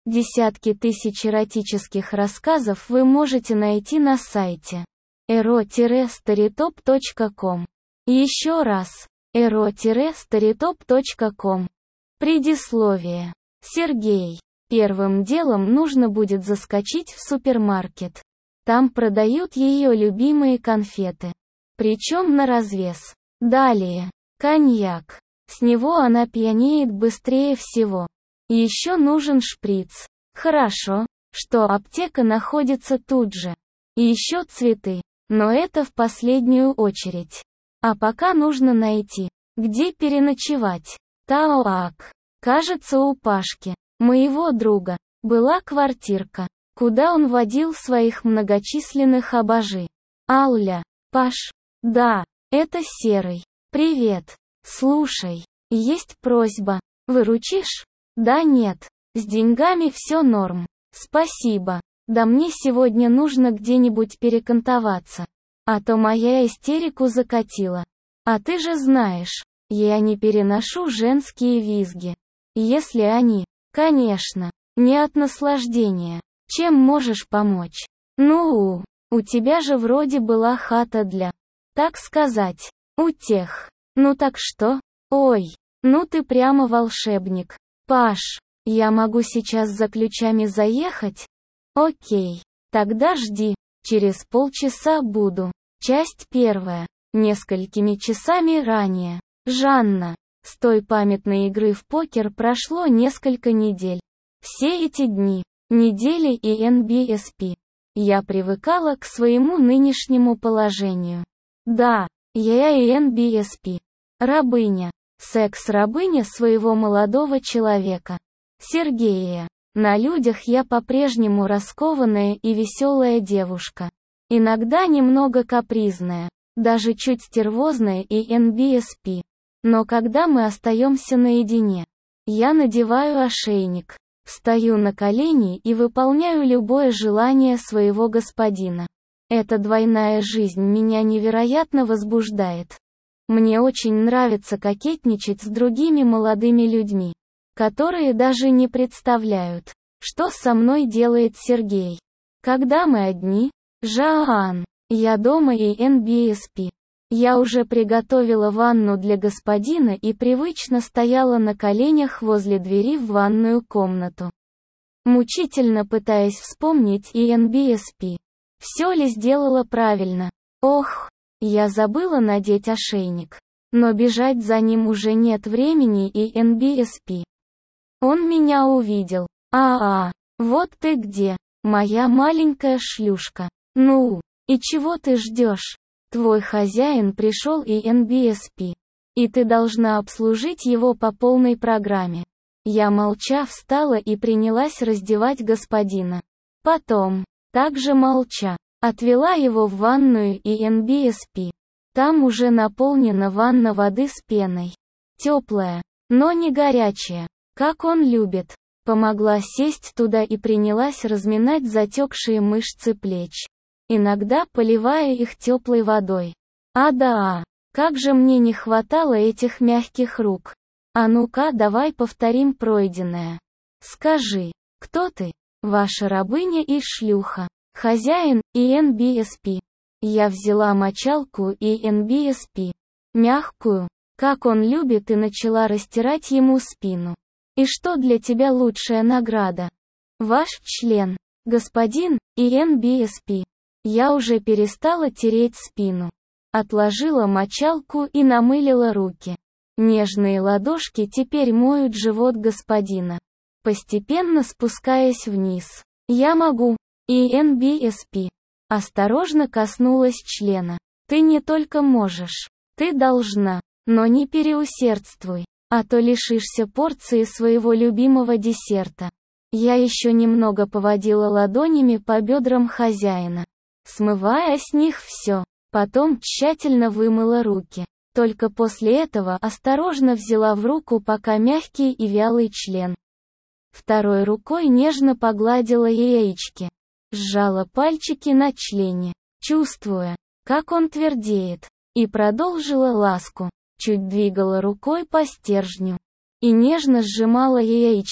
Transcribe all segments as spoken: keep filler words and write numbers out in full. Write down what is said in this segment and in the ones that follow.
Десятки тысяч эротических рассказов вы можете найти на сайте эро старитоп точка ком. Еще раз, эро старитоп точка ком. Предисловие. Сергей. Первым делом нужно будет заскочить в супермаркет. Там продают ее любимые конфеты. Причем на развес. Далее. Коньяк. С него она пьянеет быстрее всего. Еще нужен шприц. Хорошо, что аптека находится тут же. И еще цветы. Но это в последнюю очередь. А пока нужно найти, где переночевать. Так, кажется, у Пашки, моего друга, была квартирка, куда он водил своих многочисленных обожи. Ауля, Паш. Да, это Серый. Привет. Слушай, есть просьба. Выручишь? Да нет, с деньгами все норм. Спасибо. Да мне сегодня нужно где-нибудь перекантоваться. А то моя истерику закатила. А ты же знаешь, я не переношу женские визги. Если они, конечно, не от наслаждения. Чем можешь помочь? Ну, у тебя же вроде была хата для, так сказать, утех. Ну так что? Ой, ну ты прямо волшебник. Паш, я могу сейчас за ключами заехать? Окей, тогда жди, через полчаса буду. Часть первая. Несколькими часами ранее. Жанна. С той памятной игры в покер прошло несколько недель. Все эти дни, недели и эн би эс пи. Я привыкала к своему нынешнему положению. Да, я и эн би эс пи. Рабыня. Секс-рабыня своего молодого человека. Сергея. На людях я по-прежнему раскованная и веселая девушка. Иногда немного капризная, даже чуть стервозная и эн би эс пи. Но когда мы остаемся наедине, я надеваю ошейник, встаю на колени и выполняю любое желание своего господина. Эта двойная жизнь меня невероятно возбуждает. Мне очень нравится кокетничать с другими молодыми людьми, которые даже не представляют, что со мной делает Сергей. Когда мы одни, Жаан, я дома и эн би эс пи. Я уже приготовила ванну для господина и привычно стояла на коленях возле двери в ванную комнату, мучительно пытаясь вспомнить и эн би эс пи. Все ли сделала правильно? Ох, я забыла надеть ошейник. Но бежать за ним уже нет времени и эн би эс пи. Он меня увидел. А-а, вот ты где, моя маленькая шлюшка. Ну, и чего ты ждешь? Твой хозяин пришел и эн би эс пи. И ты должна обслужить его по полной программе. Я молча встала и принялась раздевать господина. Потом, также молча, отвела его в ванную и эн би эс пи. Там уже наполнена ванна воды с пеной. Теплая, но не горячая, как он любит. Помогла сесть туда и принялась разминать затекшие мышцы плеч, иногда поливая их теплой водой. А да, как же мне не хватало этих мягких рук. А ну-ка, давай повторим пройденное. Скажи, кто ты? Ваша рабыня и шлюха, хозяин и эн би эс пи. Я взяла мочалку и эн би эс пи, мягкую, как он любит, и начала растирать ему спину. И что для тебя лучшая награда? Ваш член, господин, и эн би эс пи. Я уже перестала тереть спину. Отложила мочалку и намылила руки. Нежные ладошки теперь моют живот господина, постепенно спускаясь вниз. Я могу, и эн би эс пи. Осторожно коснулась члена. Ты не только можешь, ты должна, но не переусердствуй, а то лишишься порции своего любимого десерта. Я еще немного поводила ладонями по бедрам хозяина, смывая с них все, потом тщательно вымыла руки. Только после этого осторожно взяла в руку пока мягкий и вялый член. Второй рукой нежно погладила яички. Сжала пальчики на члене, чувствуя, как он твердеет, и продолжила ласку, чуть двигала рукой по стержню и нежно сжимала яички.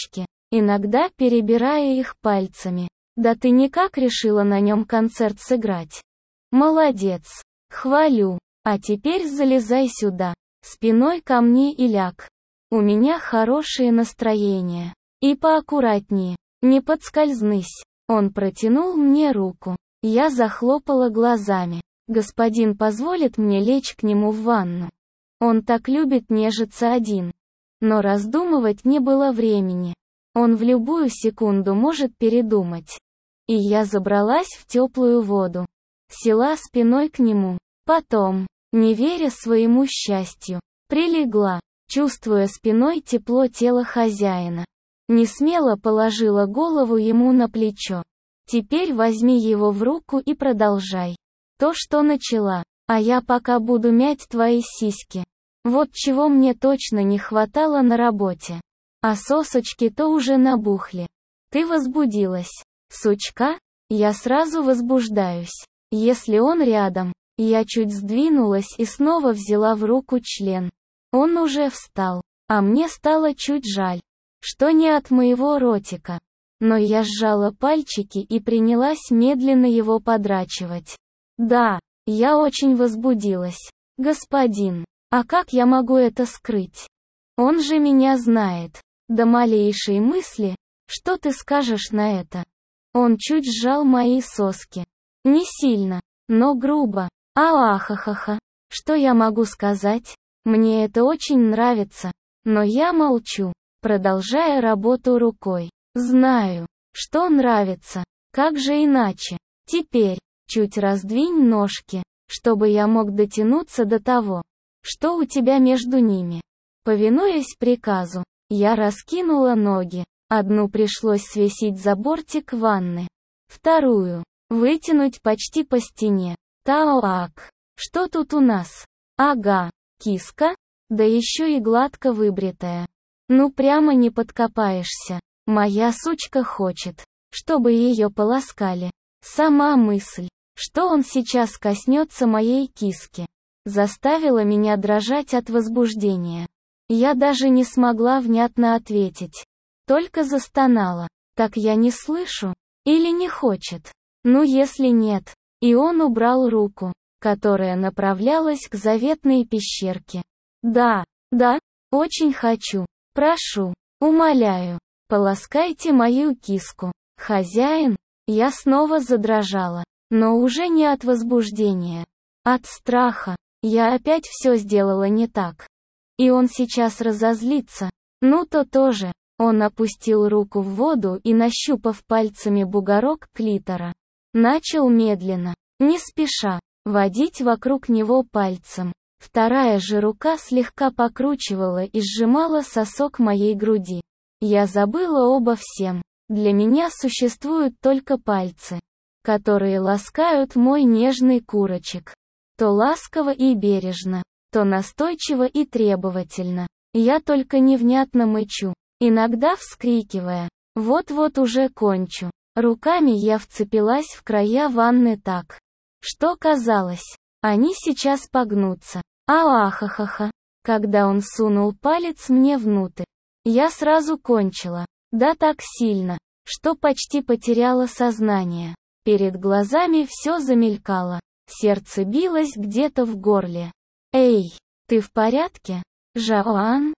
иногда перебирая их пальцами. Да ты никак решила на нем концерт сыграть. Молодец. Хвалю. А теперь залезай сюда. Спиной ко мне и ляг. У меня хорошее настроение. И поаккуратнее. Не подскользнись. Он протянул мне руку. Я захлопала глазами. Господин позволит мне лечь к нему в ванну. Он так любит нежиться один. Но раздумывать не было времени. Он в любую секунду может передумать. И я забралась в теплую воду. Села спиной к нему. Потом, не веря своему счастью, прилегла, чувствуя спиной тепло тела хозяина. Несмело положила голову ему на плечо. Теперь возьми его в руку и продолжай. То, что начала, а я пока буду мять твои сиськи. Вот чего мне точно не хватало на работе. А сосочки-то уже набухли. Ты возбудилась. Сучка? Я сразу возбуждаюсь. Если он рядом. Я чуть сдвинулась и снова взяла в руку член. Он уже встал. А мне стало чуть жаль, что не от моего ротика. Но я сжала пальчики и принялась медленно его подрачивать. Да, я очень возбудилась. Господин, а как я могу это скрыть? Он же меня знает. До малейшей мысли, что ты скажешь на это? Он чуть сжал мои соски. Не сильно, но грубо. А-ахахаха. Что я могу сказать? Мне это очень нравится. Но я молчу, продолжая работу рукой. Знаю, что нравится. Как же иначе? Теперь, чуть раздвинь ножки, чтобы я мог дотянуться до того, что у тебя между ними. Повинуясь приказу, я раскинула ноги. Одну пришлось свесить за бортик ванны. Вторую вытянуть почти по стене. Таоак. Что тут у нас? Ага, киска? Да еще и гладко выбритая. Ну прямо не подкопаешься. Моя сучка хочет, чтобы ее полоскали. Сама мысль, что он сейчас коснется моей киски, заставила меня дрожать от возбуждения. Я даже не смогла внятно ответить. Только застонала. Так я не слышу? Или не хочет? Ну если нет. И он убрал руку, которая направлялась к заветной пещерке. Да, да, очень хочу. Прошу, умоляю, полоскайте мою киску. Хозяин, я снова задрожала, но уже не от возбуждения. От страха. Я опять все сделала не так. И он сейчас разозлится. Ну то тоже. Он опустил руку в воду и, нащупав пальцами бугорок клитора, начал медленно, не спеша, водить вокруг него пальцем. Вторая же рука слегка покручивала и сжимала сосок моей груди. Я забыла обо всем. Для меня существуют только пальцы, которые ласкают мой нежный курочек. То ласково и бережно, то настойчиво и требовательно. Я только невнятно мычу, иногда вскрикивая: вот-вот уже кончу. Руками я вцепилась в края ванны так, что казалось, они сейчас погнутся. А-ахахаха. Когда он сунул палец мне внутрь, я сразу кончила. Да так сильно, что почти потеряла сознание. Перед глазами все замелькало. Сердце билось где-то в горле. Эй, ты в порядке? Жаоан?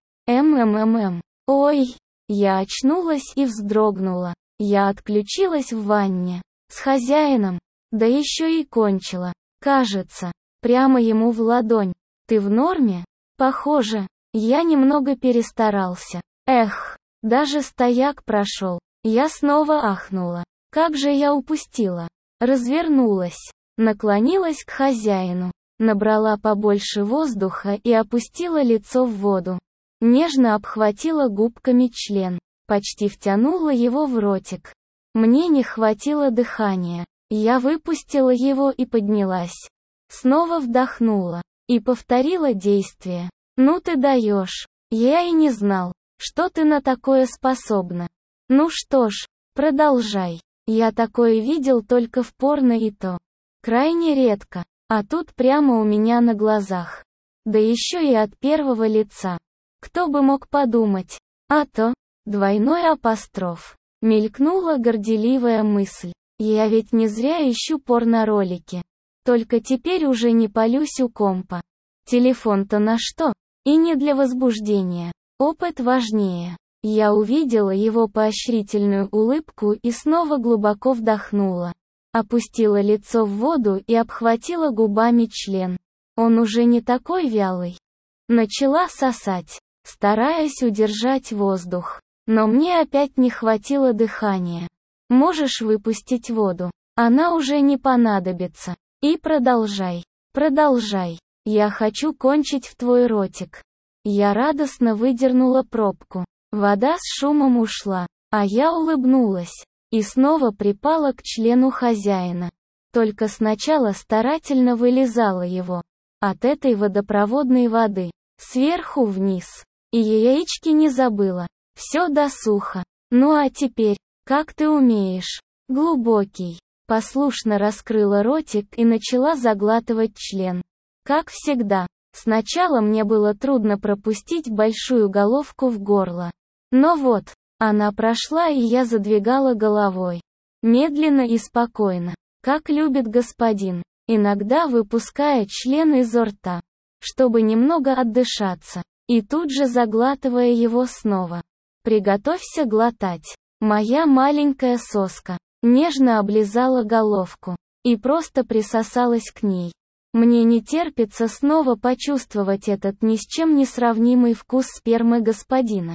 МММ. Ой. Я очнулась и вздрогнула. Я отключилась в ванне. С хозяином. Да еще и кончила. Кажется. Прямо ему в ладонь. Ты в норме? Похоже. Я немного перестарался. Эх. Даже стояк прошел. Я снова ахнула. Как же я упустила. Развернулась. Наклонилась к хозяину. Набрала побольше воздуха и опустила лицо в воду. Нежно обхватила губками член. Почти втянула его в ротик. Мне не хватило дыхания. Я выпустила его и поднялась. Снова вдохнула. И повторила действие. Ну ты даешь. Я и не знал, что ты на такое способна. Ну что ж, продолжай. Я такое видел только в порно и то. Крайне редко. А тут прямо у меня на глазах. Да еще и от первого лица. Кто бы мог подумать. А то, Двойной апостроф. Мелькнула горделивая мысль. Я ведь не зря ищу порно-ролики. Только теперь уже не палюсь у компа. Телефон-то на что? И не для возбуждения. Опыт важнее. Я увидела его поощрительную улыбку и снова глубоко вдохнула. Опустила лицо в воду и обхватила губами член. Он уже не такой вялый. Начала сосать, стараясь удержать воздух. Но мне опять не хватило дыхания. Можешь выпустить воду. Она уже не понадобится. И продолжай. Продолжай. Я хочу кончить в твой ротик. Я радостно выдернула пробку. Вода с шумом ушла, а я улыбнулась. И снова припала к члену хозяина. Только сначала старательно вылизала его. От этой водопроводной воды. Сверху вниз. И яички не забыла. Все досуха. Ну а теперь, как ты умеешь? Глубокий. Послушно раскрыла ротик и начала заглатывать член. Как всегда. Сначала мне было трудно пропустить большую головку в горло. Но вот, она прошла, и я задвигала головой. Медленно и спокойно, как любит господин, иногда выпуская член изо рта, чтобы немного отдышаться, и тут же заглатывая его снова. Приготовься глотать. Моя маленькая соска нежно облизала головку и просто присосалась к ней. Мне не терпится снова почувствовать этот ни с чем не сравнимый вкус спермы господина.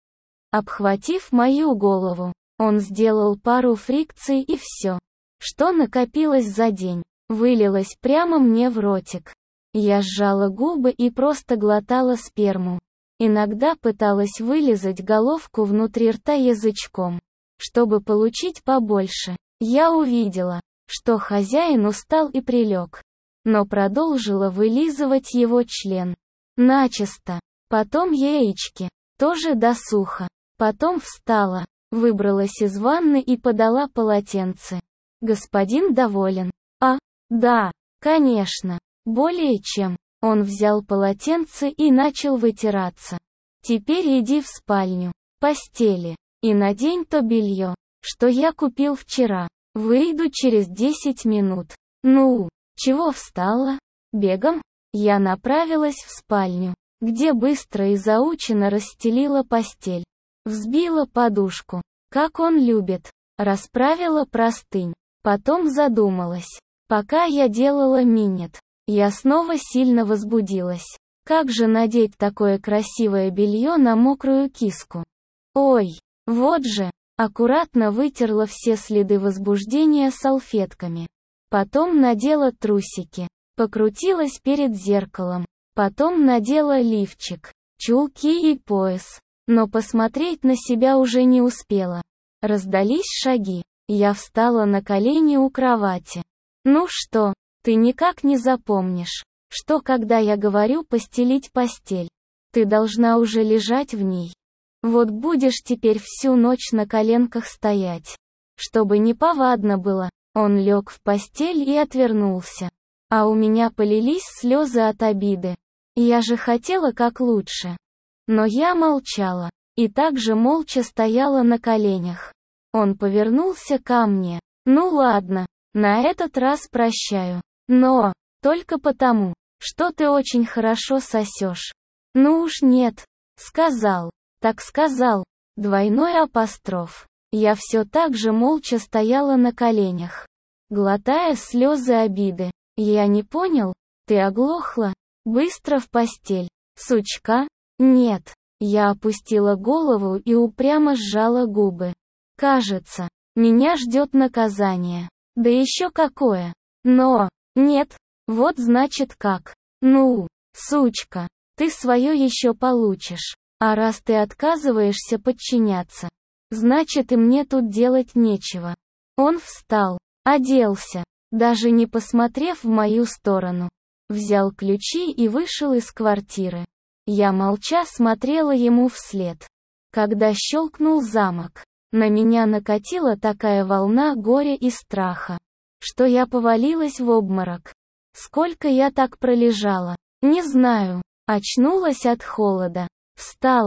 Обхватив мою голову, он сделал пару фрикций, и все, что накопилось за день, вылилось прямо мне в ротик. Я сжала губы и просто глотала сперму. Иногда пыталась вылизать головку внутри рта язычком, чтобы получить побольше. Я увидела, что хозяин устал и прилег, но продолжила вылизывать его член. Начисто. Потом яички. Тоже досуха. Потом встала, выбралась из ванны и подала полотенце. Господин доволен. А, да, конечно. Более чем. Он взял полотенце и начал вытираться. Теперь иди в спальню, постели, и надень то белье, что я купил вчера. Выйду через десять минут. Ну, чего встала? Бегом? Я направилась в спальню, где быстро и заучено расстелила постель. Взбила подушку, как он любит, расправила простынь. Потом задумалась. Пока я делала минет, я снова сильно возбудилась. Как же надеть такое красивое белье на мокрую киску? Ой, вот же, аккуратно вытерла все следы возбуждения салфетками. Потом надела трусики, покрутилась перед зеркалом. Потом надела лифчик, чулки и пояс. Но посмотреть на себя уже не успела. Раздались шаги. Я встала на колени у кровати. Ну что, ты никак не запомнишь, что когда я говорю постелить постель, ты должна уже лежать в ней. Вот будешь теперь всю ночь на коленках стоять. Чтобы не повадно было. Он лег в постель и отвернулся. А у меня полились слезы от обиды. Я же хотела как лучше. Но я молчала, и также молча стояла на коленях. Он повернулся ко мне. Ну ладно, на этот раз прощаю. Но, только потому, что ты очень хорошо сосешь. Ну уж нет, сказал, так сказал, двойной апостроф. Я все так же молча стояла на коленях, глотая слезы обиды. Я не понял, ты оглохла? Быстро в постель, сучка? Нет, я опустила голову и упрямо сжала губы. Кажется, меня ждет наказание. Да еще какое. Но, нет, вот значит как. Ну, сучка, ты свое еще получишь. А раз ты отказываешься подчиняться, значит и мне тут делать нечего. Он встал, оделся, даже не посмотрев в мою сторону. Взял ключи и вышел из квартиры. Я молча смотрела ему вслед. Когда щелкнул замок, на меня накатила такая волна горя и страха, что я повалилась в обморок. Сколько я так пролежала, не знаю. Очнулась от холода. Встала.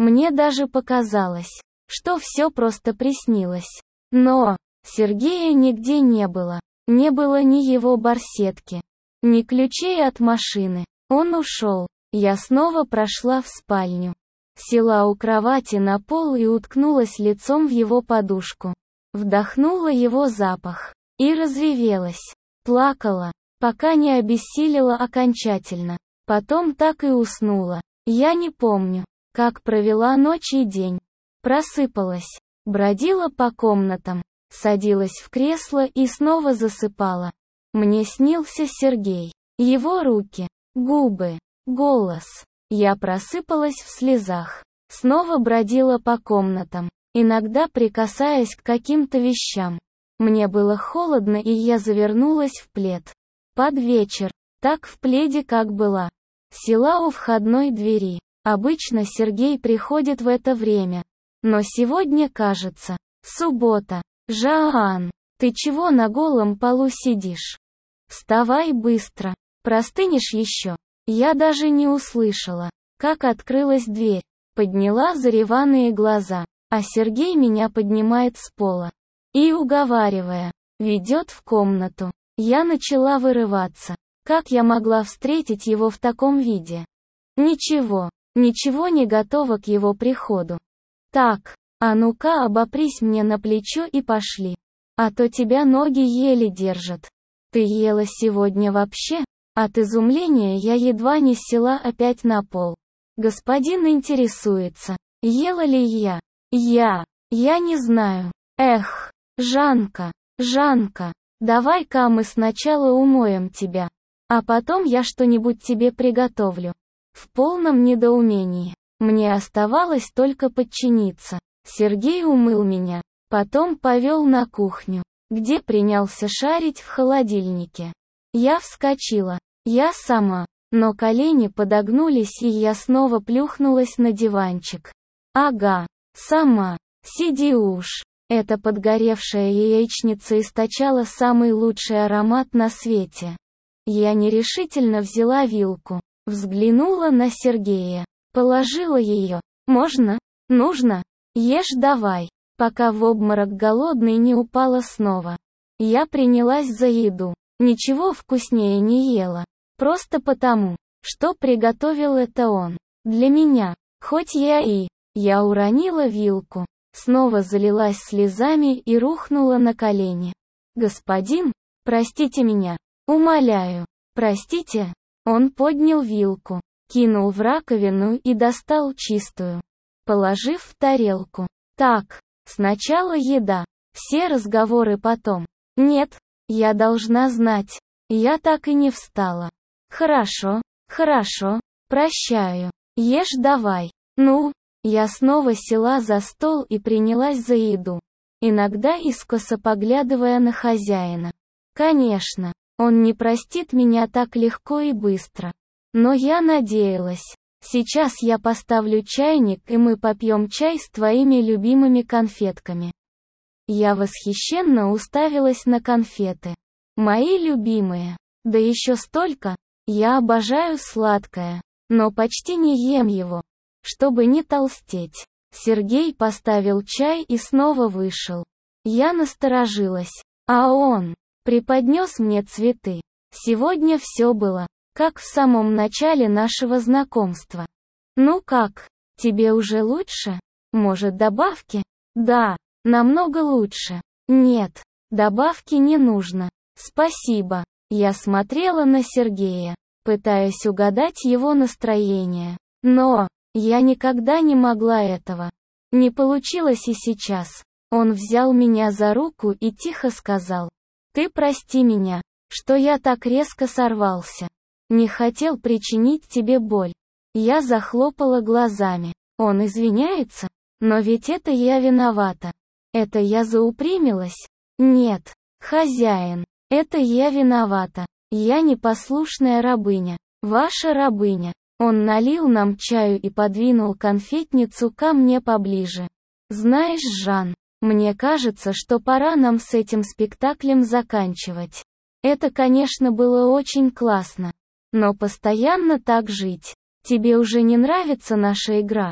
Мне даже показалось, что все просто приснилось. Но Сергея нигде не было. Не было ни его барсетки, ни ключей от машины. Он ушел. Я снова прошла в спальню. Села у кровати на пол и уткнулась лицом в его подушку. Вдохнула его запах. И разревелась. Плакала, пока не обессилила окончательно. Потом так и уснула. Я не помню, как провела ночь и день. Просыпалась, бродила по комнатам, садилась в кресло и снова засыпала. Мне снился Сергей. Его руки, губы, голос. Я просыпалась в слезах. Снова бродила по комнатам, иногда прикасаясь к каким-то вещам. Мне было холодно, и я завернулась в плед. Под вечер, так в пледе, как была. Села у входной двери. Обычно Сергей приходит в это время. Но сегодня, кажется, суббота. Жаан, ты чего на голом полу сидишь? Вставай быстро. Простынешь еще. Я даже не услышала, как открылась дверь. Подняла зареванные глаза, а Сергей меня поднимает с пола. И, уговаривая, ведет в комнату. Я начала вырываться. Как я могла встретить его в таком виде? Ничего, ничего не готова к его приходу. Так, а ну-ка обопрись мне на плечо и пошли. А то тебя ноги еле держат. Ты ела сегодня вообще? От изумления я едва не села опять на пол. Господин интересуется, ела ли я? Я, я не знаю. Эх, Жанка, Жанка, давай-ка мы сначала умоем тебя. А потом я что-нибудь тебе приготовлю. В полном недоумении. Мне оставалось только подчиниться. Сергей умыл меня, потом повел на кухню, где принялся шарить в холодильнике. Я вскочила. Я сама. Но колени подогнулись, и я снова плюхнулась на диванчик. Ага, сама. Сиди уж. Эта подгоревшая яичница источала самый лучший аромат на свете. Я нерешительно взяла вилку, взглянула на Сергея, положила ее. Можно? Нужно? Ешь давай, пока в обморок голодный не упала снова. Я принялась за еду. Ничего вкуснее не ела. Просто потому, что приготовил это он. Для меня. Хоть я и... Я уронила вилку. Снова залилась слезами и рухнула на колени. «Господин, простите меня. Умоляю. Простите». Он поднял вилку, кинул в раковину и достал чистую, положив в тарелку. Так, сначала еда. Все разговоры потом. Нет, я должна знать. Я так и не встала. Хорошо, хорошо, прощаю. Ешь давай. Ну, я снова села за стол и принялась за еду. Иногда искоса поглядывая на хозяина. Конечно, он не простит меня так легко и быстро. Но я надеялась. Сейчас я поставлю чайник, и мы попьем чай с твоими любимыми конфетками. Я восхищенно уставилась на конфеты. Мои любимые. Да еще столько. Я обожаю сладкое, но почти не ем его, чтобы не толстеть. Сергей поставил чай и снова вышел. Я насторожилась. А он преподнес мне цветы. Сегодня все было, как в самом начале нашего знакомства. Ну как, тебе уже лучше? Может, добавки? Да, намного лучше. Нет, добавки не нужно. Спасибо. Я смотрела на Сергея, пытаясь угадать его настроение. Но я никогда не могла этого. Не получилось и сейчас. Он взял меня за руку и тихо сказал: «Ты прости меня, что я так резко сорвался. Не хотел причинить тебе боль». Я захлопала глазами. Он извиняется? Но ведь это я виновата. Это я заупрямилась? Нет, хозяин, это я виновата. Я непослушная рабыня. Ваша рабыня. Он налил нам чаю и подвинул конфетницу ко мне поближе. Знаешь, Жан, мне кажется, что пора нам с этим спектаклем заканчивать. Это, конечно, было очень классно. Но постоянно так жить. Тебе уже не нравится наша игра?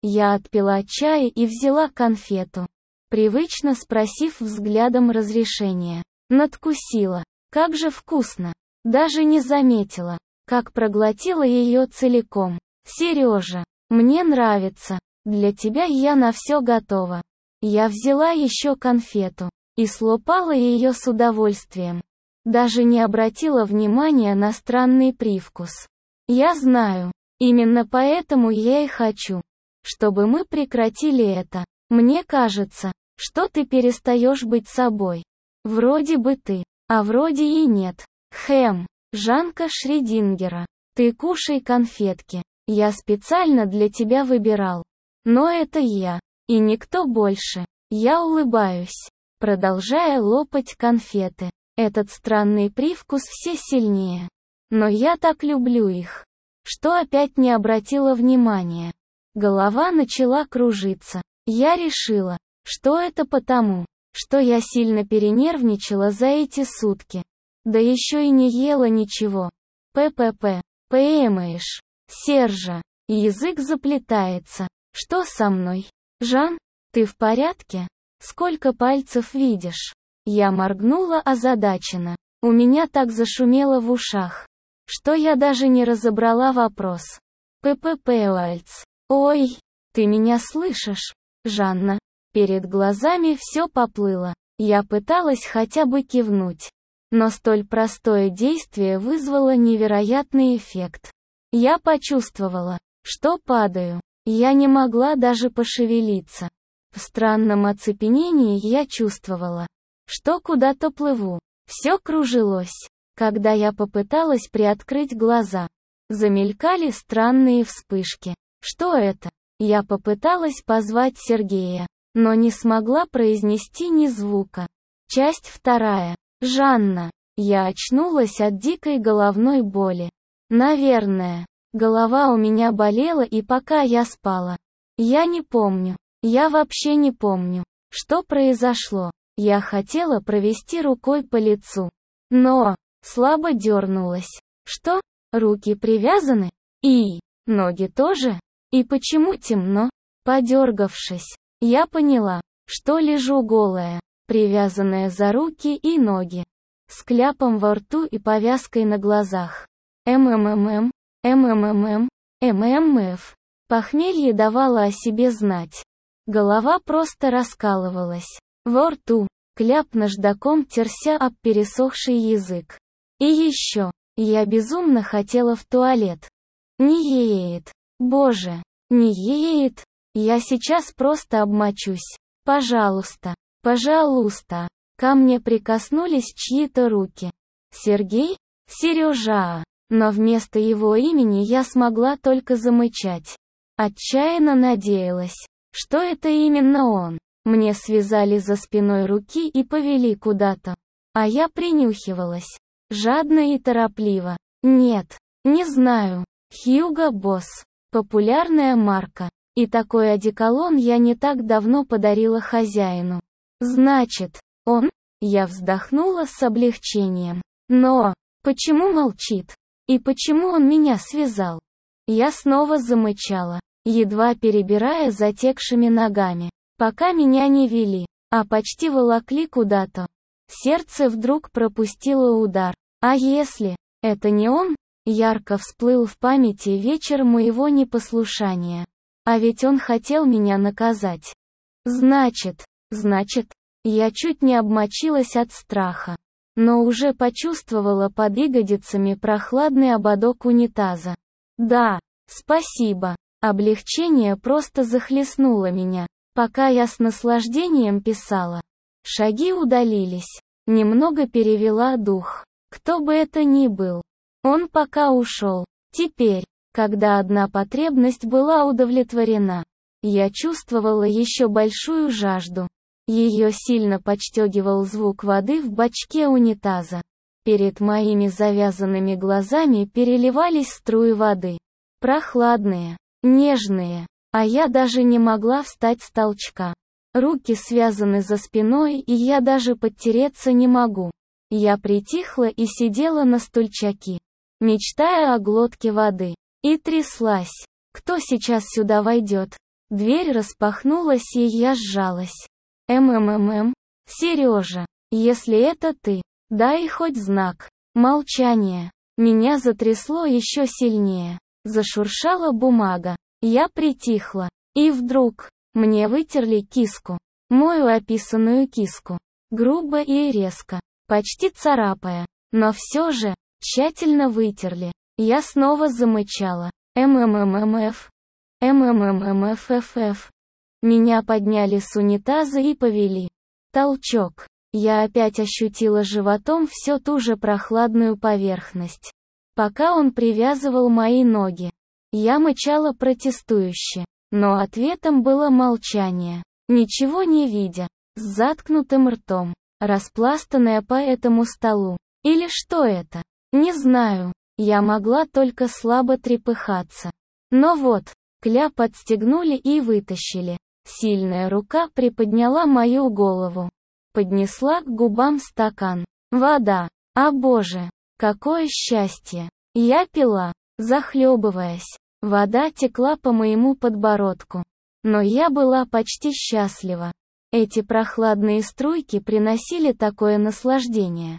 Я отпила чай и взяла конфету, привычно спросив взглядом разрешения. Надкусила. Как же вкусно. Даже не заметила, как проглотила ее целиком. Сережа, мне нравится. Для тебя я на все готова. Я взяла еще конфету и слопала ее с удовольствием. Даже не обратила внимания на странный привкус. Я знаю, именно поэтому я и хочу, чтобы мы прекратили это. Мне кажется, что ты перестаешь быть собой. Вроде бы ты, а вроде и нет. Хэм, Жанка Шредингера. Ты кушай конфетки. Я специально для тебя выбирал. Но это я, и никто больше. Я улыбаюсь, продолжая лопать конфеты. Этот странный привкус все сильнее. Но я так люблю их, что опять не обратила внимания. Голова начала кружиться. Я решила, что это потому, что я сильно перенервничала за эти сутки. Да еще и не ела ничего. ППП, пэмэш, Сержа, язык заплетается. Что со мной? Жан, ты в порядке? Сколько пальцев видишь? Я моргнула озадаченно. У меня так зашумело в ушах, что я даже не разобрала вопрос. ППП-альц. Ой, ты меня слышишь, Жанна? Перед глазами все поплыло. Я пыталась хотя бы кивнуть. Но столь простое действие вызвало невероятный эффект. Я почувствовала, что падаю. Я не могла даже пошевелиться. В странном оцепенении я чувствовала, что куда-то плыву. Все кружилось. Когда я попыталась приоткрыть глаза, замелькали странные вспышки. Что это? Я попыталась позвать Сергея, но не смогла произнести ни звука. Часть вторая. Жанна. Я очнулась от дикой головной боли. Наверное, голова у меня болела, и пока я спала. Я не помню. Я вообще не помню, что произошло. Я хотела провести рукой по лицу, но слабо дернулась. Что? Руки привязаны? И ноги тоже? И почему темно? Подергавшись, я поняла, что лежу голая, привязанная за руки и ноги, с кляпом во рту и повязкой на глазах. МММ, МММ, ММФ. Похмелье давало о себе знать. Голова просто раскалывалась. Во рту, кляп наждаком терся об пересохший язык. И еще, я безумно хотела в туалет. Не еет. Боже, не еет. Я сейчас просто обмочусь. Пожалуйста, пожалуйста. Ко мне прикоснулись чьи-то руки. Сергей? Сережа. Но вместо его имени я смогла только замычать. Отчаянно надеялась, что это именно он. Мне связали за спиной руки и повели куда-то. А я принюхивалась. Жадно и торопливо. Нет, не знаю. Хьюго Босс. Популярная марка. И такой одеколон я не так давно подарила хозяину. Значит, он? Я вздохнула с облегчением. Но, почему молчит? И почему он меня связал? Я снова замычала, едва перебирая затекшими ногами. Пока меня не вели, а почти волокли куда-то. Сердце вдруг пропустило удар. А если это не он? Ярко всплыл в памяти вечер моего непослушания. А ведь он хотел меня наказать. Значит, значит, я чуть не обмочилась от страха. Но уже почувствовала под ягодицами прохладный ободок унитаза. Да, спасибо. Облегчение просто захлестнуло меня, пока я с наслаждением писала. Шаги удалились. Немного перевела дух. Кто бы это ни был, он пока ушел. Теперь, когда одна потребность была удовлетворена, я чувствовала еще большую жажду. Ее сильно подстегивал звук воды в бачке унитаза. Перед моими завязанными глазами переливались струи воды. Прохладные, нежные, а я даже не могла встать с толчка. Руки связаны за спиной, и я даже подтереться не могу. Я притихла и сидела на стульчаке, мечтая о глотке воды. И тряслась. Кто сейчас сюда войдет? Дверь распахнулась, и я сжалась. «МММ, Сережа, если это ты, дай хоть знак». Молчание. Меня затрясло еще сильнее. Зашуршала бумага. Я притихла. И вдруг, мне вытерли киску. Мою описанную киску. Грубо и резко. Почти царапая. Но все же, тщательно вытерли. Я снова замычала. ММММФ. ММММФФФ. Меня подняли с унитаза и повели. Толчок. Я опять ощутила животом всю ту же прохладную поверхность. Пока он привязывал мои ноги, я мычала протестующе, но ответом было молчание. Ничего не видя, с заткнутым ртом, распластанная по этому столу. Или что это? Не знаю, я могла только слабо трепыхаться. Но вот, кляп отстегнули и вытащили. Сильная рука приподняла мою голову. Поднесла к губам стакан. Вода. О боже, какое счастье. Я пила, захлебываясь. Вода текла по моему подбородку. Но я была почти счастлива. Эти прохладные струйки приносили такое наслаждение.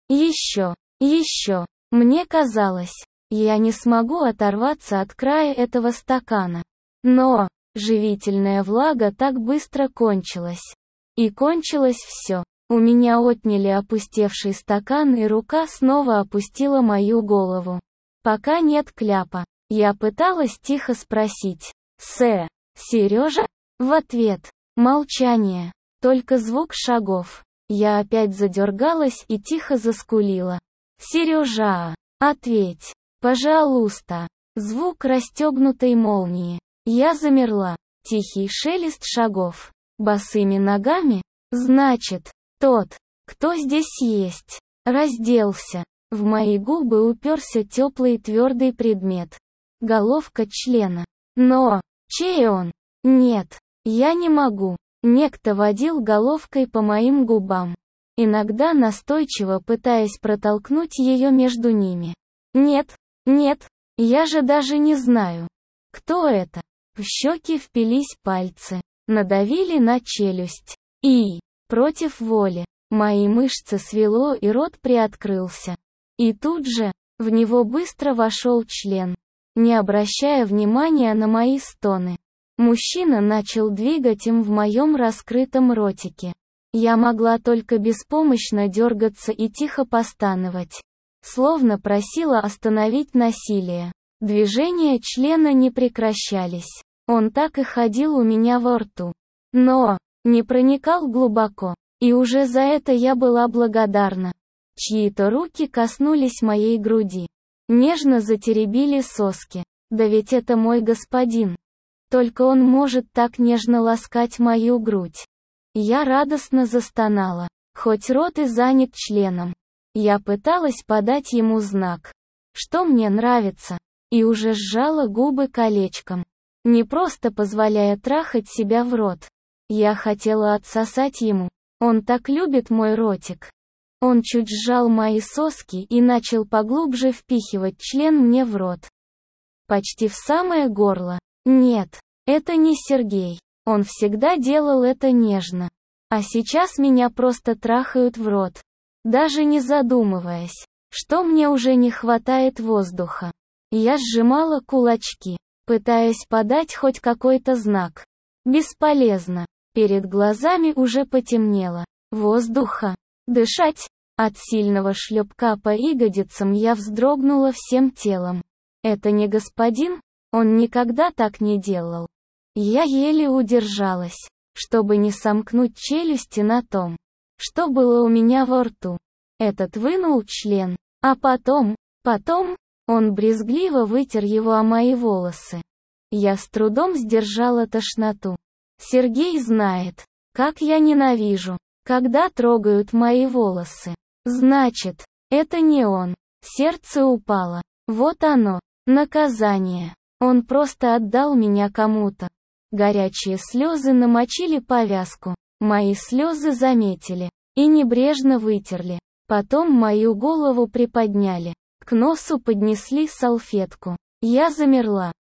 Еще, еще. Мне казалось, я не смогу оторваться от края этого стакана. Но живительная влага так быстро кончилась. И кончилось все. У меня отняли опустевший стакан, и рука снова опустила мою голову. Пока нет кляпа. Я пыталась тихо спросить. «Сэ, Сережа?» В ответ. Молчание. Только звук шагов. Я опять задергалась и тихо заскулила. «Сережа, ответь, пожалуйста!» Звук расстегнутой молнии. Я замерла. Тихий шелест шагов. Босыми ногами? Значит, тот, кто здесь есть, разделся. В мои губы уперся теплый твердый предмет. Головка члена. Но, чей он? Нет, я не могу. Некто водил головкой по моим губам. Иногда настойчиво пытаясь протолкнуть ее между ними. Нет, нет, я же даже не знаю. Кто это? В щеки впились пальцы. Надавили на челюсть. И, против воли, мои мышцы свело, и рот приоткрылся. И тут же, в него быстро вошел член. Не обращая внимания на мои стоны. Мужчина начал двигать им в моем раскрытом ротике. Я могла только беспомощно дергаться и тихо постановать. Словно просила остановить насилие. Движения члена не прекращались. Он так и ходил у меня во рту. Но, не проникал глубоко. И уже за это я была благодарна. Чьи-то руки коснулись моей груди. Нежно затеребили соски. Да ведь это мой господин. Только он может так нежно ласкать мою грудь. Я радостно застонала. Хоть рот и занят членом. Я пыталась подать ему знак, что мне нравится. И уже сжала губы колечком. Не просто позволяя трахать себя в рот. Я хотела отсосать ему. Он так любит мой ротик. Он чуть сжал мои соски и начал поглубже впихивать член мне в рот. Почти в самое горло. Нет, это не Сергей. Он всегда делал это нежно. А сейчас меня просто трахают в рот. Даже не задумываясь, что мне уже не хватает воздуха. Я сжимала кулачки, пытаясь подать хоть какой-то знак. Бесполезно. Перед глазами уже потемнело. Воздуха. Дышать. От сильного шлепка по ягодицам я вздрогнула всем телом. Это не господин? Он никогда так не делал. Я еле удержалась, чтобы не сомкнуть челюсти на том, что было у меня во рту. Этот вынул член, а потом, потом, он брезгливо вытер его о мои волосы. Я с трудом сдержала тошноту. Сергей знает, как я ненавижу, когда трогают мои волосы. Значит, это не он. Сердце упало. Вот оно, наказание. Он просто отдал меня кому-то. Горячие слезы намочили повязку. Мои слезы заметили и небрежно вытерли. Потом мою голову приподняли. К носу поднесли салфетку. Я замерла.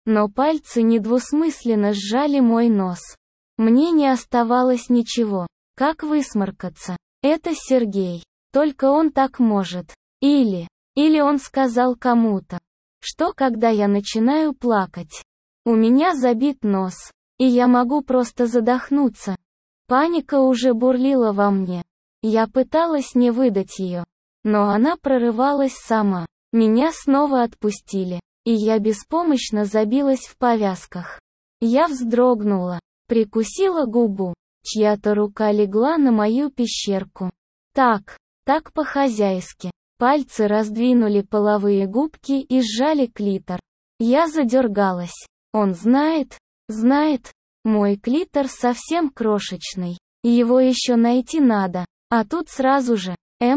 но пальцы недвусмысленно сжали мой нос. Мне не оставалось ничего, как высморкаться. Это Сергей. Только он так может. Или, или он сказал кому-то, что когда я начинаю плакать, у меня забит нос, и я могу просто задохнуться. Паника уже бурлила во мне. Я пыталась не выдать ее, но она прорывалась сама. Меня снова отпустили, и я беспомощно забилась в повязках. Я вздрогнула, прикусила губу. Чья-то рука легла на мою пещерку. Так, так по-хозяйски. Пальцы раздвинули половые губки и сжали клитор. Я задергалась. Он знает, знает. Мой клитор совсем крошечный. Его еще найти надо. А тут сразу же,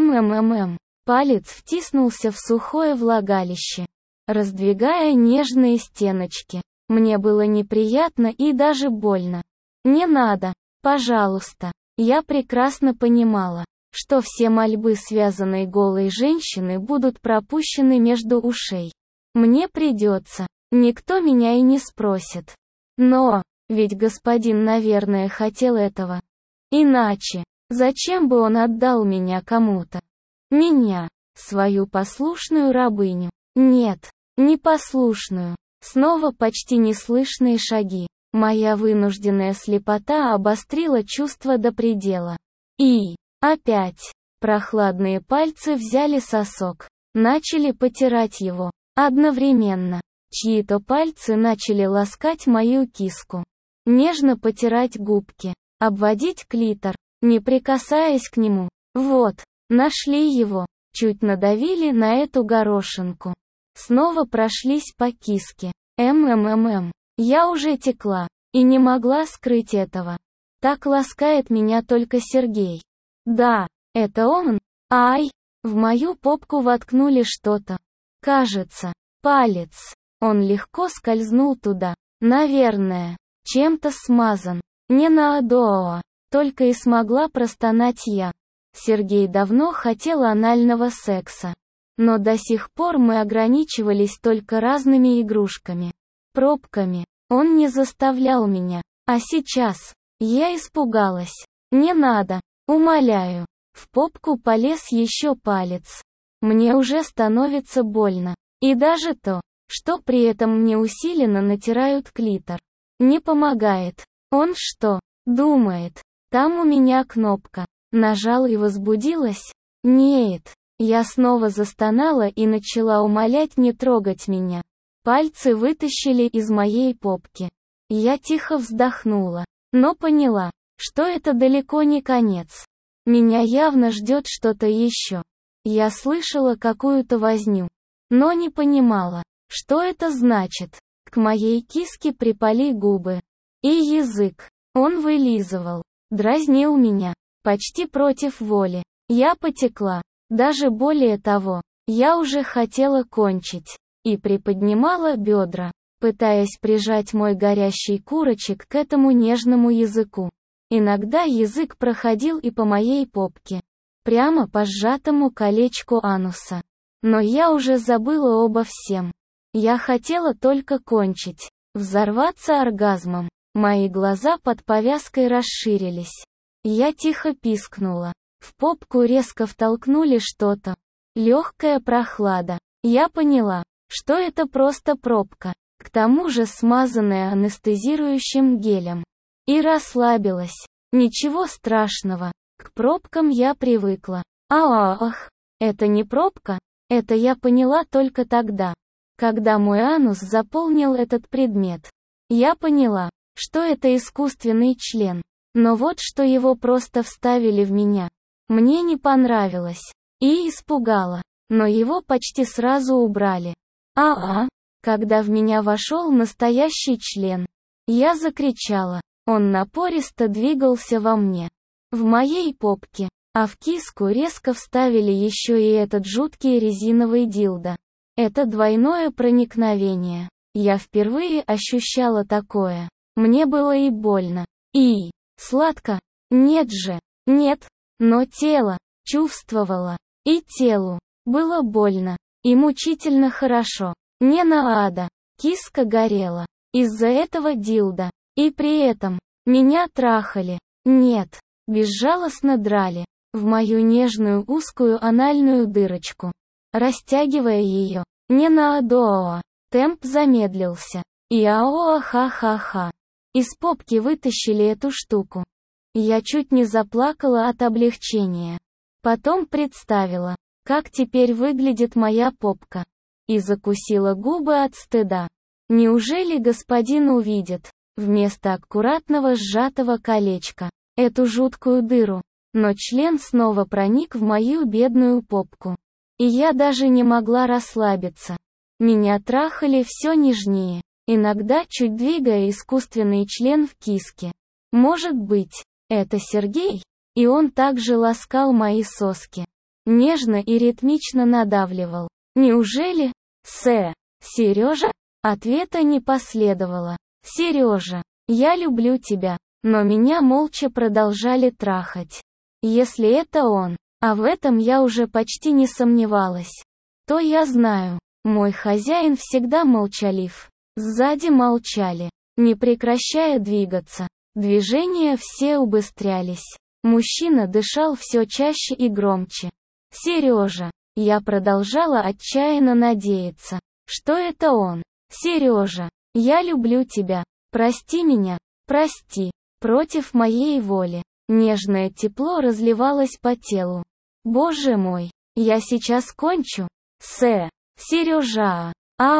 мммм. Палец втиснулся в сухое влагалище, раздвигая нежные стеночки. Мне было неприятно и даже больно. Не надо, пожалуйста. Я прекрасно понимала, что все мольбы связанной голой женщины будут пропущены между ушей. Мне придется. Никто меня и не спросит. Но, ведь господин, наверное, хотел этого. Иначе, зачем бы он отдал меня кому-то? Меня, свою послушную рабыню. Нет, непослушную. Снова почти неслышные шаги. Моя вынужденная слепота обострила чувство до предела. И, опять, прохладные пальцы взяли сосок, начали потирать его. Одновременно, чьи-то пальцы начали ласкать мою киску. Нежно потирать губки, обводить клитор, не прикасаясь к нему. Вот, нашли его, чуть надавили на эту горошинку. Снова прошлись по киске. Мммм. Я уже текла, и не могла скрыть этого. Так ласкает меня только Сергей. Да, это он. Ай, в мою попку воткнули что-то. Кажется, палец. Он легко скользнул туда. Наверное, чем-то смазан. Не на адоо. Только и смогла простонать я. Сергей давно хотел анального секса. Но до сих пор мы ограничивались только разными игрушками. Пробками. Он не заставлял меня. А сейчас, я испугалась. Не надо, умоляю. В попку полез еще палец. Мне уже становится больно. И даже то, что при этом мне усиленно натирают клитор, не помогает. Он что, думает, там у меня кнопка. Нажал и возбудилась? Нет. Я снова застонала и начала умолять не трогать меня. Пальцы вытащили из моей попки. Я тихо вздохнула, но поняла, что это далеко не конец. Меня явно ждет что-то еще. Я слышала какую-то возню, но не понимала, что это значит. К моей киске припали губы. И язык. Он вылизывал, дразнил меня, почти против воли. Я потекла. Даже более того, я уже хотела кончить. И приподнимала бедра, пытаясь прижать мой горящий курочек к этому нежному языку. Иногда язык проходил и по моей попке, прямо по сжатому колечку ануса. Но я уже забыла обо всем. Я хотела только кончить, взорваться оргазмом. Мои глаза под повязкой расширились. Я тихо пискнула. В попку резко втолкнули что-то. Легкая прохлада. Я поняла, что это просто пробка, к тому же смазанная анестезирующим гелем. И расслабилась. Ничего страшного. К пробкам я привыкла. Ах, это не пробка? Это я поняла только тогда, когда мой анус заполнил этот предмет. Я поняла, что это искусственный член. Но вот что его просто вставили в меня. Мне не понравилось. И испугало. Но его почти сразу убрали. А-а, когда в меня вошел настоящий член. Я закричала. Он напористо двигался во мне. В моей попке. А в киску резко вставили еще и этот жуткий резиновый дилдо. Это двойное проникновение. Я впервые ощущала такое. Мне было и больно. И сладко. Нет же. Нет. Но тело чувствовало. И телу было больно. И мучительно хорошо. Не надо. Киска горела. Из-за этого дилда. И при этом, меня трахали. Нет, безжалостно драли. В мою нежную узкую анальную дырочку. Растягивая ее. Не на адоа. Темп замедлился. И аоа-ха-ха-ха. Из попки вытащили эту штуку. Я чуть не заплакала от облегчения. Потом представила, как теперь выглядит моя попка. И закусила губы от стыда. Неужели господин увидит, вместо аккуратного сжатого колечка, эту жуткую дыру? Но член снова проник в мою бедную попку. И я даже не могла расслабиться. Меня трахали все нежнее, иногда чуть двигая искусственный член в киске. Может быть, это Сергей? И он также ласкал мои соски. Нежно и ритмично надавливал. Неужели? Сэ, Сережа? Ответа не последовало. Сережа, я люблю тебя. Но меня молча продолжали трахать. Если это он, а в этом я уже почти не сомневалась, то я знаю, мой хозяин всегда молчалив. Сзади молчали, не прекращая двигаться. Движения все убыстрялись. Мужчина дышал все чаще и громче. Сережа. Я продолжала отчаянно надеяться, что это он. Сережа, я люблю тебя. Прости меня. Прости. Против моей воли. Нежное тепло разливалось по телу. Боже мой, я сейчас кончу. Сэ. Сережа.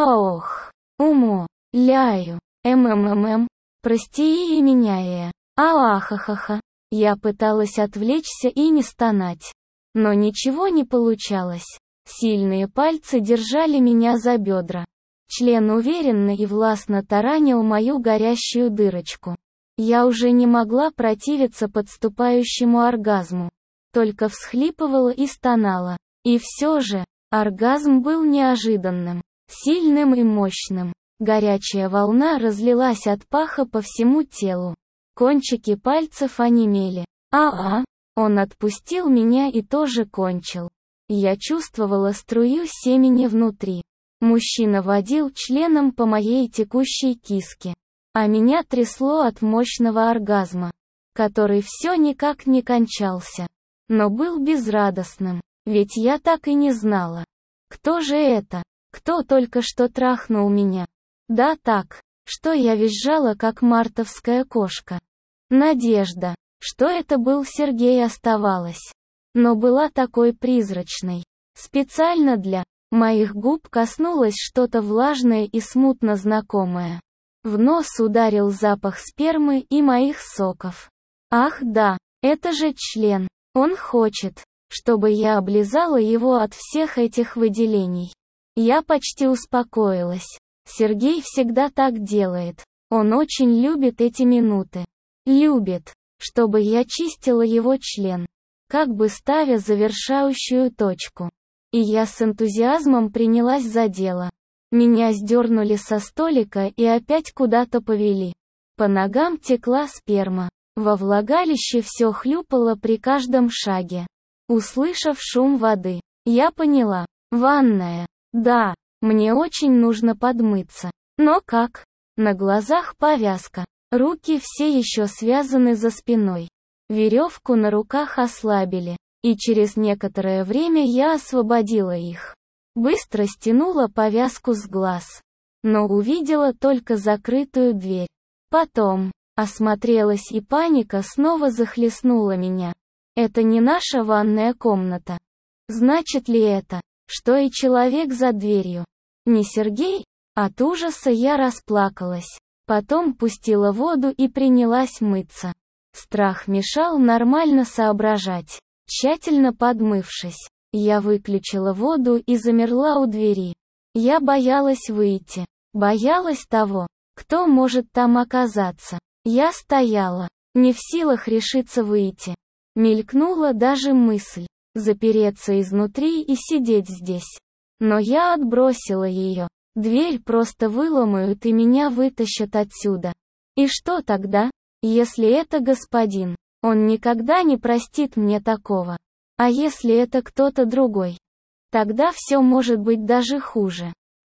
Аох. Умо. Ляю. МММ. Прости и меня, э. Аахахаха. Я пыталась отвлечься и не стонать. Но ничего не получалось. Сильные пальцы держали меня за бедра. Член уверенно и властно таранил мою горящую дырочку. Я уже не могла противиться подступающему оргазму. Только всхлипывала и стонала. И все же, оргазм был неожиданным, сильным и мощным. Горячая волна разлилась от паха по всему телу. Кончики пальцев онемели. А-а, он отпустил меня и тоже кончил. Я чувствовала струю семени внутри. Мужчина водил членом по моей текущей киске. А меня трясло от мощного оргазма, который все никак не кончался. Но был безрадостным, ведь я так и не знала. Кто же это? Кто только что трахнул меня? Да так, что я визжала как мартовская кошка. Надежда, что это был Сергей, оставалась. Но была такой призрачной. Специально для моих губ коснулось что-то влажное и смутно знакомое. В нос ударил запах спермы и моих соков. Ах да, это же член. Он хочет, чтобы я облизала его от всех этих выделений. Я почти успокоилась. Сергей всегда так делает. Он очень любит эти минуты. Любит, чтобы я чистила его член, как бы ставя завершающую точку. И я с энтузиазмом принялась за дело. Меня сдернули со столика и опять куда-то повели. По ногам текла сперма. Во влагалище все хлюпало при каждом шаге. Услышав шум воды, я поняла. Ванная. Да, мне очень нужно подмыться. Но как? На глазах повязка. Руки все еще связаны за спиной. Веревку на руках ослабили. И через некоторое время я освободила их. Быстро стянула повязку с глаз. Но увидела только закрытую дверь. Потом осмотрелась, и паника снова захлестнула меня. Это не наша ванная комната. Значит ли это, что и человек за дверью не Сергей? От ужаса я расплакалась. Потом пустила воду и принялась мыться. Страх мешал нормально соображать. Тщательно подмывшись, я выключила воду и замерла у двери. Я боялась выйти. Боялась того, кто может там оказаться. Я стояла, не в силах решиться выйти. Мелькнула даже мысль запереться изнутри и сидеть здесь. Но я отбросила ее. Дверь просто выломают и меня вытащат отсюда. И что тогда, если это господин? Он никогда не простит мне такого. А если это кто-то другой? Тогда все может быть даже хуже.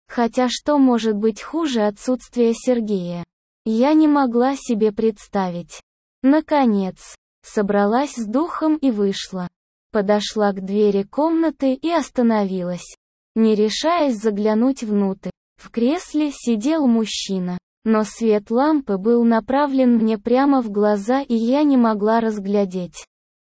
Хотя что может быть хуже отсутствия Сергея? Я не могла себе представить. Наконец, собралась с духом и вышла. Подошла к двери комнаты и остановилась, не решаясь заглянуть внутрь. В кресле сидел мужчина, но свет лампы был направлен мне прямо в глаза, и я не могла разглядеть,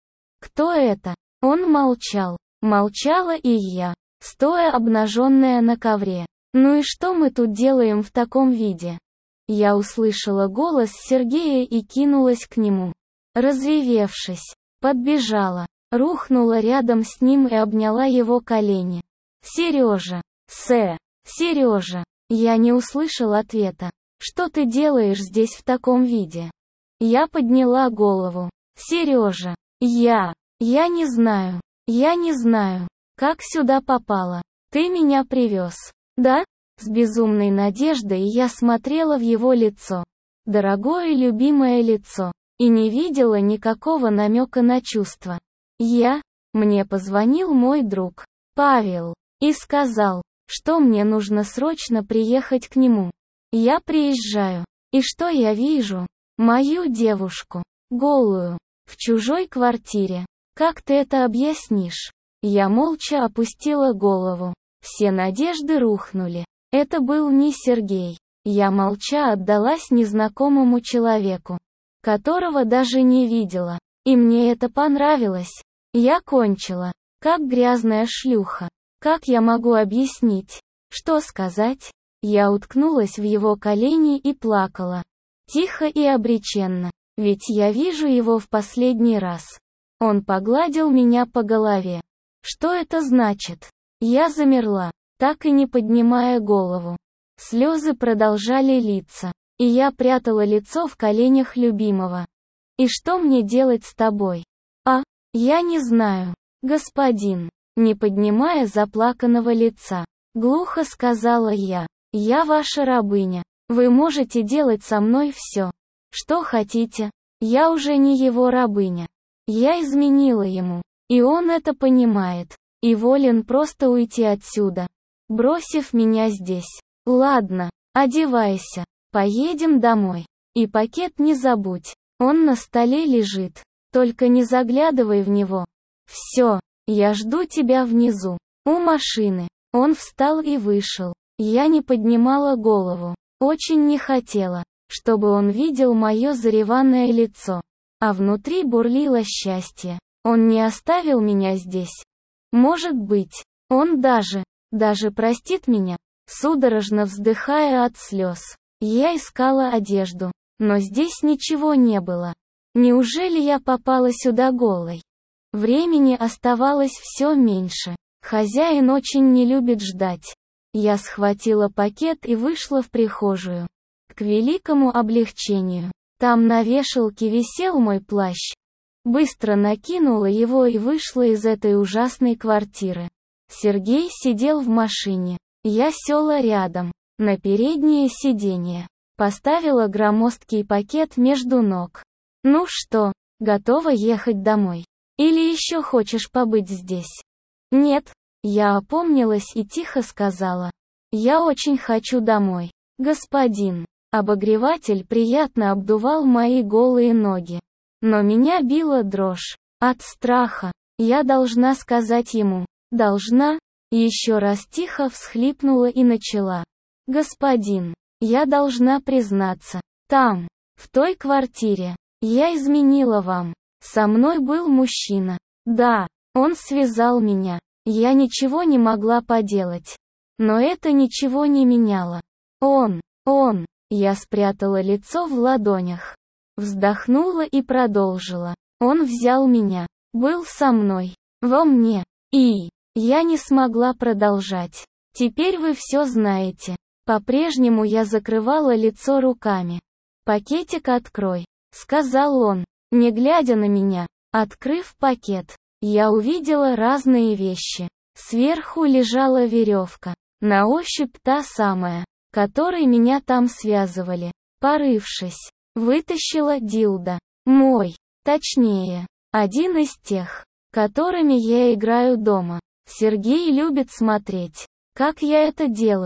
кто это. Он молчал. Молчала и я, стоя обнаженная на ковре. «Ну и что мы тут делаем в таком виде?» Я услышала голос Сергея и кинулась к нему. Разревевшись, подбежала, рухнула рядом с ним и обняла его колени. «Сережа! Сэ! Сережа!» Я не услышал ответа. «Что ты делаешь здесь в таком виде?» Я подняла голову. «Сережа! Я! Я не знаю! Я не знаю, как сюда попала. Ты меня привез, да?» С безумной надеждой я смотрела в его лицо. Дорогое и любимое лицо. И не видела никакого намека на чувства. Я... Мне позвонил мой друг, Павел, и сказал, что мне нужно срочно приехать к нему. Я приезжаю. И что я вижу? Мою девушку, голую, в чужой квартире. Как ты это объяснишь? Я молча опустила голову. Все надежды рухнули. Это был не Сергей. Я молча отдалась незнакомому человеку, которого даже не видела. И мне это понравилось. Я кончила, как грязная шлюха. Как я могу объяснить? Что сказать? Я уткнулась в его колени и плакала. Тихо и обреченно. Ведь я вижу его в последний раз. Он погладил меня по голове. Что это значит? Я замерла, так и не поднимая голову. Слезы продолжали литься, и я прятала лицо в коленях любимого. «И что мне делать с тобой?» «А, я не знаю, господин», не поднимая заплаканного лица, глухо сказала я. «Я ваша рабыня. Вы можете делать со мной все, что хотите. Я уже не его рабыня. Я изменила ему, и он это понимает, и волен просто уйти отсюда, бросив меня здесь. Ладно, одевайся, поедем домой. И пакет не забудь, он на столе лежит, только не заглядывай в него. Все, я жду тебя внизу, у машины». Он встал и вышел. Я не поднимала голову, очень не хотела, чтобы он видел мое зареванное лицо. А внутри бурлило счастье. Он не оставил меня здесь. Может быть, он даже, даже простит меня. Судорожно вздыхая от слез, я искала одежду, но здесь ничего не было. Неужели я попала сюда голой? Времени оставалось все меньше. Хозяин очень не любит ждать. Я схватила пакет и вышла в прихожую. К великому облегчению. Там на вешалке висел мой плащ. Быстро накинула его и вышла из этой ужасной квартиры. Сергей сидел в машине. Я села рядом, на переднее сиденье. Поставила громоздкий пакет между ног. «Ну что, готова ехать домой? Или еще хочешь побыть здесь?» «Нет», я опомнилась и тихо сказала. «Я очень хочу домой, господин». Обогреватель приятно обдувал мои голые ноги. Но меня била дрожь. От страха. Я должна сказать ему. Должна? Еще раз тихо всхлипнула и начала. «Господин, я должна признаться. Там, в той квартире, я изменила вам. Со мной был мужчина. Да, он связал меня. Я ничего не могла поделать. Но это ничего не меняло. Он, он». Я спрятала лицо в ладонях. Вздохнула и продолжила. Он взял меня. Был со мной. Во мне. И... Я не смогла продолжать. Теперь вы все знаете. По-прежнему я закрывала лицо руками. «Пакетик открой», — сказал он, не глядя на меня. Открыв пакет, я увидела разные вещи. Сверху лежала веревка. На ощупь та самая, которой меня там связывали. Порывшись, вытащила дилдо. Мой, точнее, один из тех, которыми я играю дома. Сергей любит смотреть, как я это делаю.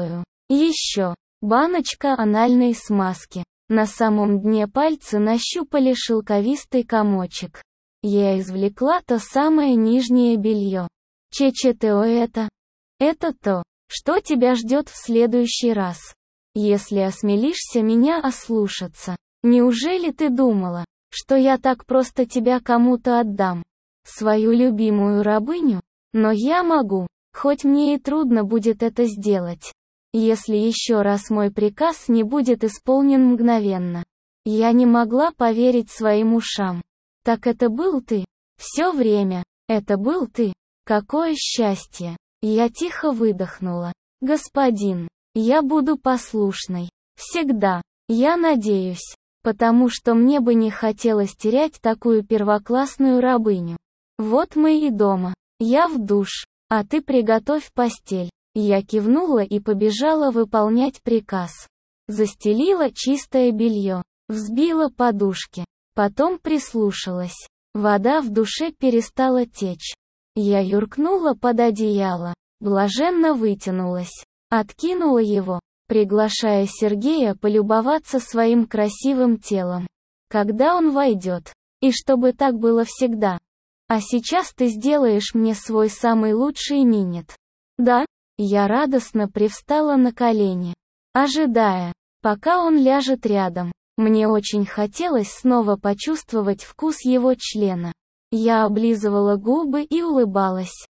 Еще. Баночка анальной смазки. На самом дне пальцы нащупали шелковистый комочек. Я извлекла то самое нижнее белье. ЧЧТО это? Это то, что тебя ждет в следующий раз. Если осмелишься меня ослушаться. Неужели ты думала, что я так просто тебя кому-то отдам? Свою любимую рабыню? Но я могу, хоть мне и трудно будет это сделать. Если еще раз мой приказ не будет исполнен мгновенно. Я не могла поверить своим ушам. Так это был ты? Все время. Это был ты? Какое счастье. Я тихо выдохнула. Господин, я буду послушной. Всегда. Я надеюсь. Потому что мне бы не хотелось терять такую первоклассную рабыню. Вот мы и дома. Я в душ. А ты приготовь постель. Я кивнула и побежала выполнять приказ. Застелила чистое белье. Взбила подушки. Потом прислушалась. Вода в душе перестала течь. Я юркнула под одеяло. Блаженно вытянулась. Откинула его, приглашая Сергея полюбоваться своим красивым телом. Когда он войдет. И чтобы так было всегда. А сейчас ты сделаешь мне свой самый лучший минет. Да? Я радостно привстала на колени, ожидая, пока он ляжет рядом. Мне очень хотелось снова почувствовать вкус его члена. Я облизывала губы и улыбалась.